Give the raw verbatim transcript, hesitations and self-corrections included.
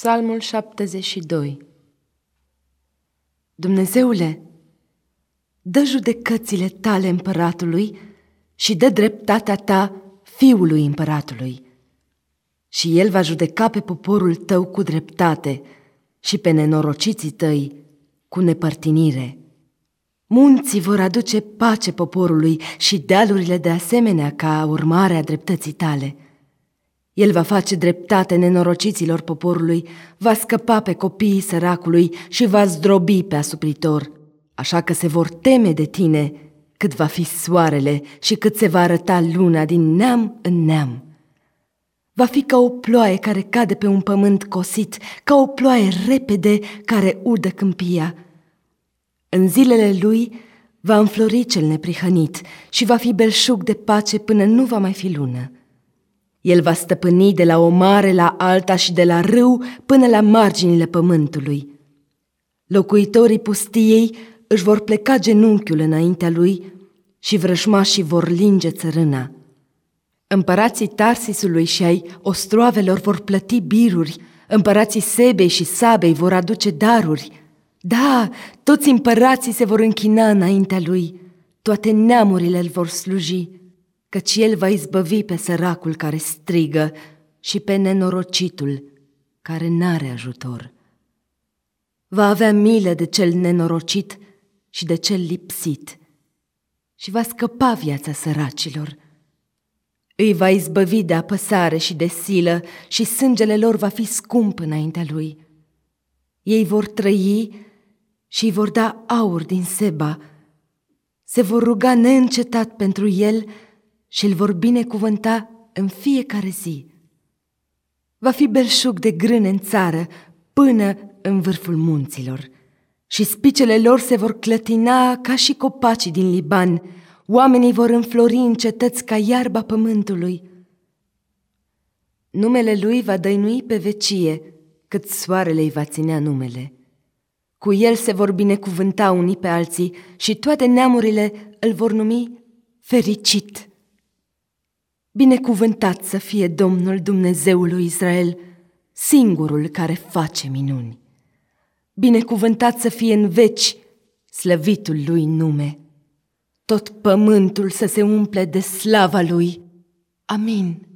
Psalmul șaptezeci și doi. Dumnezeule, dă judecățile tale împăratului și dă dreptatea ta fiului împăratului. Și el va judeca pe poporul tău cu dreptate și pe nenorociții tăi cu nepărtinire. Munții vor aduce pace poporului și dealurile de asemenea ca urmare a dreptății tale. El va face dreptate nenorociților poporului, va scăpa pe copiii săracului și va zdrobi pe asupritor, așa că se vor teme de tine cât va fi soarele și cât se va arăta luna din neam în neam. Va fi ca o ploaie care cade pe un pământ cosit, ca o ploaie repede care udă câmpia. În zilele lui va înflori cel neprihănit și va fi belșug de pace până nu va mai fi lună. El va stăpâni de la o mare la alta și de la râu până la marginile pământului. Locuitorii pustiei își vor pleca genunchiul înaintea lui și vrășmașii vor linge țărâna. Împărații Tarsisului și ai ostroavelor vor plăti biruri, împărații Sebei și Sabei vor aduce daruri. Da, toți împărații se vor închina înaintea lui, toate neamurile îl vor sluji, căci el va izbăvi pe săracul care strigă și pe nenorocitul care n-are ajutor. Va avea milă de cel nenorocit și de cel lipsit și va scăpa viața săracilor. Îi va izbăvi de apăsare și de silă și sângele lor va fi scump înaintea lui. Ei vor trăi și îi vor da aur din Seba, se vor ruga neîncetat pentru el și îl vor binecuvânta în fiecare zi. Va fi belșug de grâne în țară până în vârful munților și spicele lor se vor clătina ca și copacii din Liban. Oamenii vor înflori în cetăți ca iarba pământului. Numele lui va dăinui pe vecie, cât soarele îi va ținea numele. Cu el se vor binecuvânta unii pe alții și toate neamurile îl vor numi fericit. Binecuvântat să fie Domnul Dumnezeul lui Israel, singurul care face minuni. Binecuvântat să fie în veci slăvitul lui nume. Tot pământul să se umple de slava lui. Amin.